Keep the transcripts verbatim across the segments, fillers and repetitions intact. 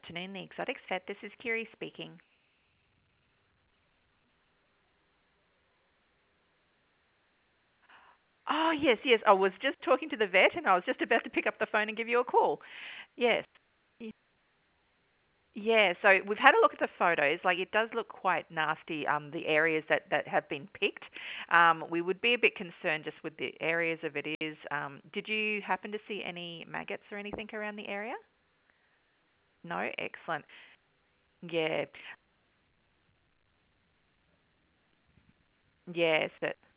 afternoon, the Exotics Vet. This is Kiri speaking. Oh, yes, yes. I was just talking to the vet and I was just about to pick up the phone and give you a call. Yes. Y- Yeah, so we've had a look at the photos. Like, it does look quite nasty, um, the areas that, that have been picked. Um, we would be a bit concerned just with the areas of it is. Um, did you happen to see any maggots or anything around the area? No? Excellent. Yeah. Yes,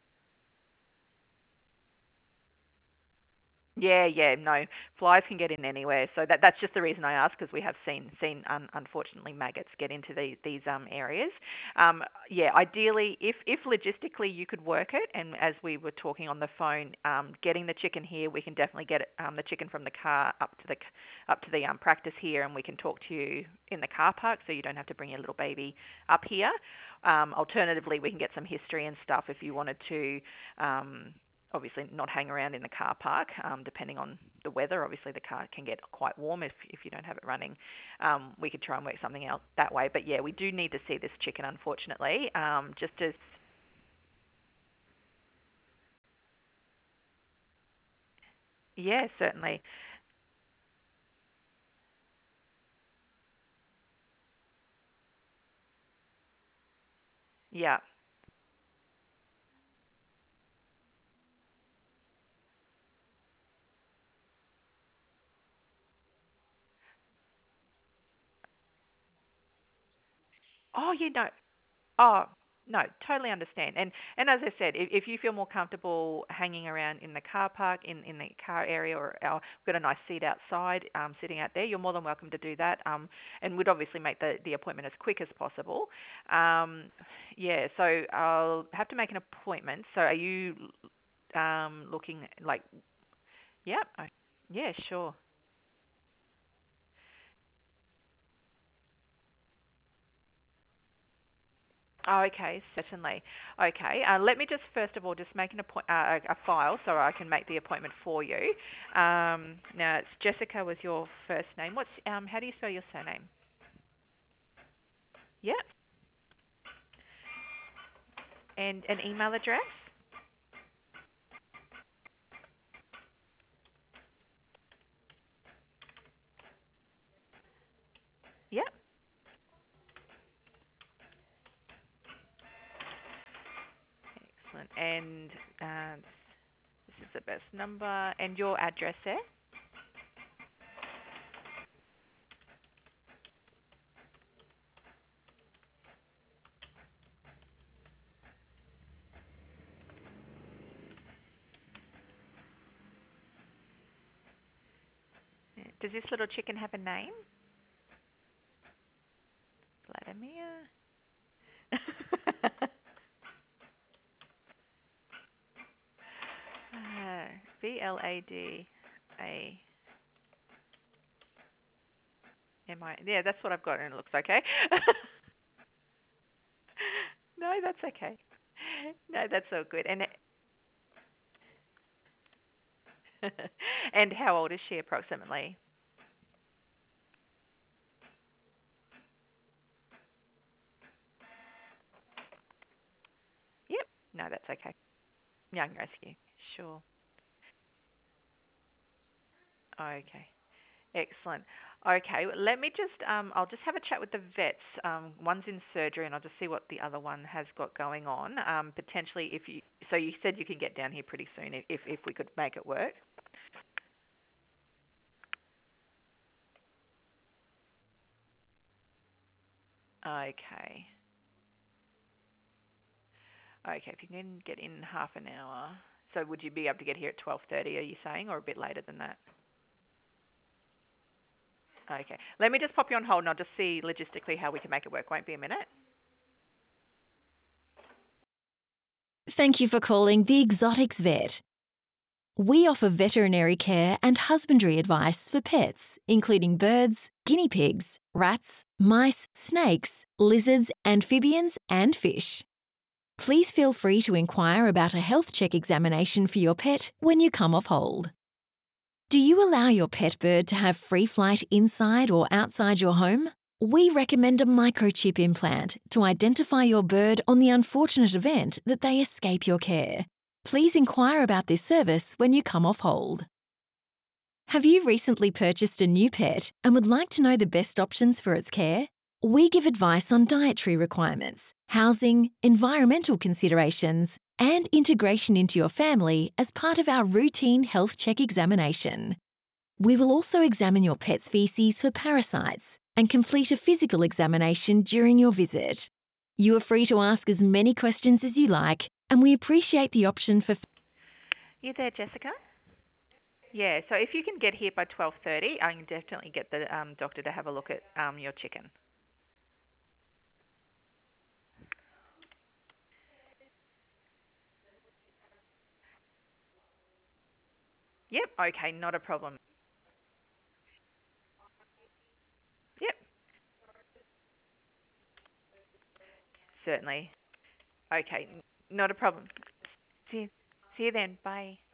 yeah, yeah, no, flies can get in anywhere, so that that's just the reason I ask because we have seen seen un, unfortunately maggots get into the, these um areas. Um, yeah, ideally, if if logistically you could work it, and as we were talking on the phone, um, getting the chicken here, we can definitely get it, um the chicken from the car up to the up to the um practice here, and we can talk to you in the car park, so you don't have to bring your little baby up here. Um, alternatively, we can get some history and stuff if you wanted to. Um, obviously not hang around in the car park, um, depending on the weather. Obviously, the car can get quite warm if if you don't have it running. Um, we could try and work something out that way. But yeah, we do need to see this chicken, unfortunately. Um, just as yeah, certainly. Yeah. Oh, you know, Oh, no, totally understand. And and as I said, if, if you feel more comfortable hanging around in the car park, in, in the car area, or our, we've got a nice seat outside, um, sitting out there, you're more than welcome to do that. Um, and we'd obviously make the, the appointment as quick as possible. Um, yeah, so I'll have to make an appointment. So are you um, looking like, yeah, I- yeah, sure. Oh, okay, certainly. Okay, uh, let me just first of all just make an appoint uh, a file so I can make the appointment for you. Um, now, it's Jessica was your first name. What's um, how do you spell your surname? Yep, and an email address. Yep, excellent. And uh, this is the best number. And your address there. Yeah. Does this little chicken have a name? Vladimir. uh, V L A D A M I. Yeah, that's what I've got, and it looks okay. No, that's okay. No, that's so good. And and how old is she approximately? Yep. No, that's okay. Young rescue. Sure. Okay. Excellent. Okay, let me just um I'll just have a chat with the vets. Um one's in surgery and I'll just see what the other one has got going on. Um potentially if you so you said you can get down here pretty soon if if, if we could make it work. Okay. Okay, if you can get in half an hour. So would you be able to get here at twelve thirty, are you saying, or a bit later than that? Okay. Let me just pop you on hold and I'll just see logistically how we can make it work. Won't be a minute. Thank you for calling the Exotics Vet. We offer veterinary care and husbandry advice for pets, including birds, guinea pigs, rats, mice, snakes, lizards, amphibians, and fish. Please feel free to inquire about a health check examination for your pet when you come off hold. Do you allow your pet bird to have free flight inside or outside your home? We recommend a microchip implant to identify your bird on the unfortunate event that they escape your care. Please inquire about this service when you come off hold. Have you recently purchased a new pet and would like to know the best options for its care? We give advice on dietary requirements, housing, environmental considerations, and integration into your family as part of our routine health check examination. We will also examine your pet's feces for parasites and complete a physical examination during your visit. You are free to ask as many questions as you like, and we appreciate the option for... You there, Jessica? Yeah, so if you can get here by twelve thirty, I can definitely get the um, doctor to have a look at um, your chicken. Yep, okay, not a problem. Yep, certainly. Okay, not a problem. See you, see you then. Bye.